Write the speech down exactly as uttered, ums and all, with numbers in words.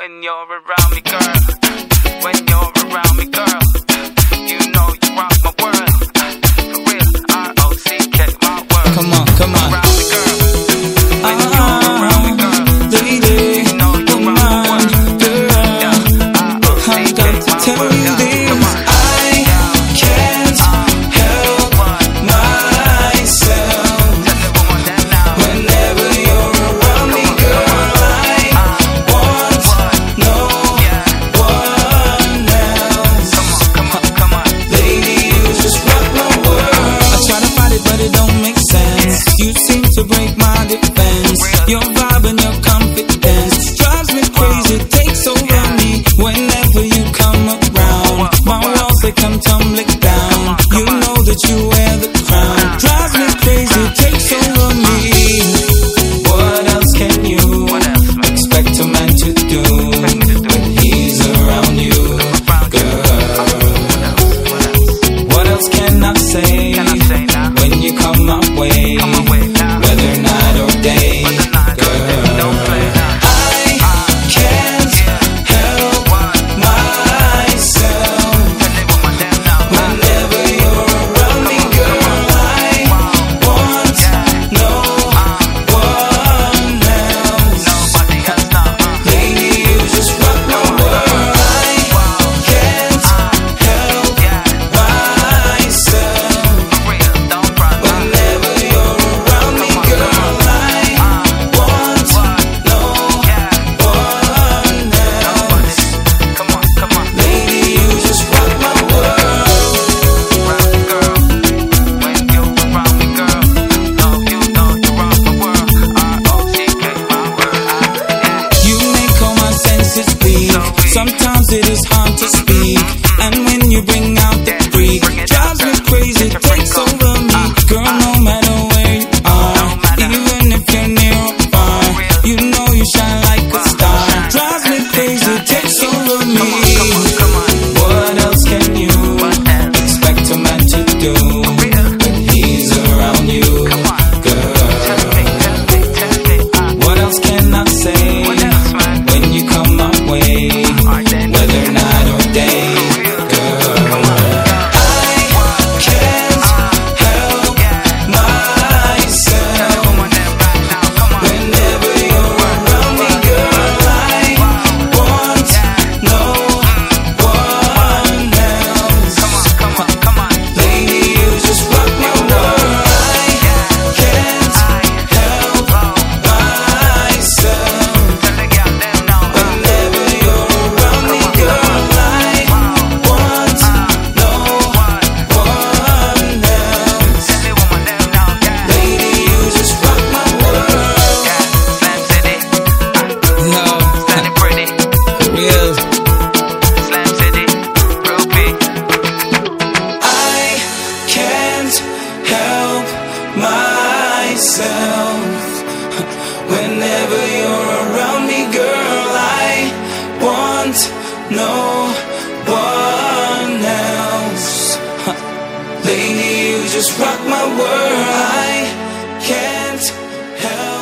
when you're around me, girl. When you're around me, girl. You know you rock my world. For real, R O C K, my world. Come on, come on. Around me, girl. When you're around me, girl. Lady, you know you rock my world. girl. Yeah, R O C K, I've got to my tell world. you Yeah, this. come on. I can't help myself. Whenever you're around me, girl, I want no one else. Lady, you just rock my world. I try to fight it, but it don't make sense. You seem to break my defense. Your vibe and your confidence drives me crazy, takes over me. Whenever you come around, my walls they come tumbling down. You know that you wear the crown. Drives me crazy, takes over me. What else can you expect a man to do when he's around you, girl? What else can I say when you come my way, whether night or day, girl? I can't help myself. Whenever you're around me, girl, I want no one else. Lady, you just rock my world. I can't help myself. Whenever you're around me, girl, I want no one else. Lady, you just rock my world. You make all my senses weak. Sometimes it is hard to speak. And when you bring out the freak, drives me crazy, takes over me. Girl, no matter where you are, even if you're near or far, you know you shine like a star. Drives me crazy, takes over me. What else can you expect a man to do when he's around you, girl? What else can I say when you come my way, whether night or day, girl? I can't help myself. Whenever you're around me, girl, I want no one else. Lady, you just rock my world. I can't help myself. Whenever you're around me, girl, I want no one else. Lady, you just rock my world. No, for real. I can't help myself. Whenever you're around me, girl, I want no one else. Lady, you just rock my world. I can't help